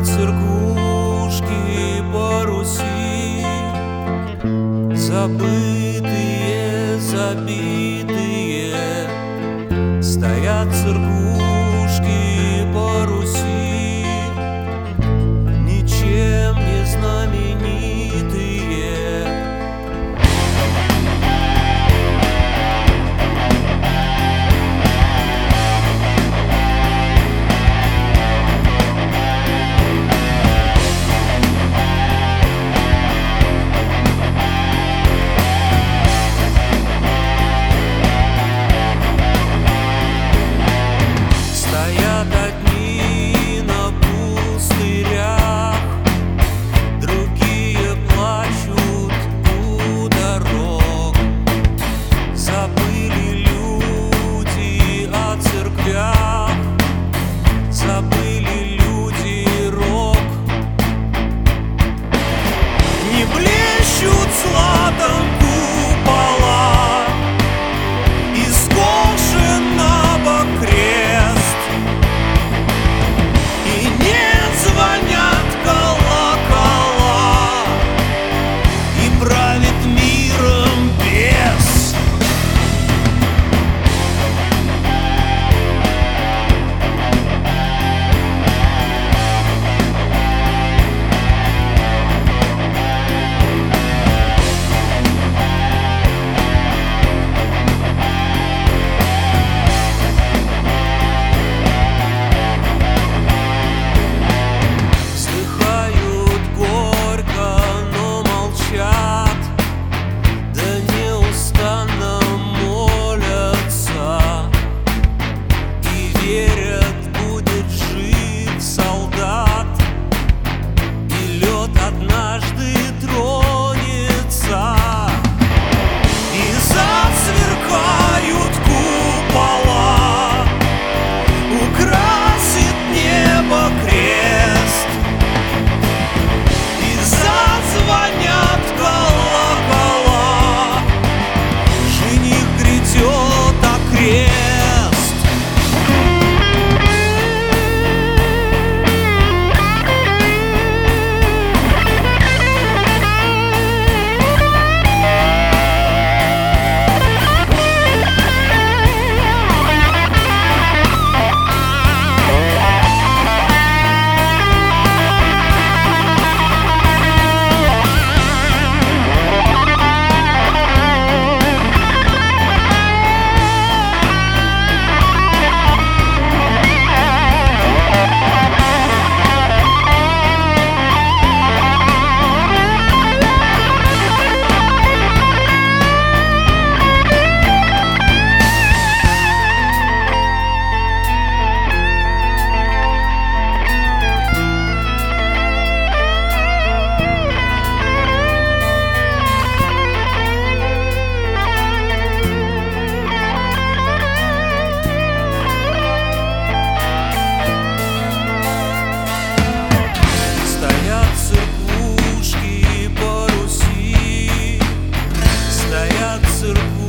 церквушки по Руси, забытые, забитые. Стоят церквушки по Руси, ничем не знаменитые. Одни на пустырях, другие плачут у дорог. Забыли люди о церквях, забыли люди рок. Не блещут златом купола, и скошен набок крест. Звонят колокола, и правит миром бес. Верят, будет жив солдат, и лед однажды тронется, и засверкают купола, украсит небо крест, и зазвонят колокола, жених грядет окрест. Церквушки по Руси, стоят церквушки.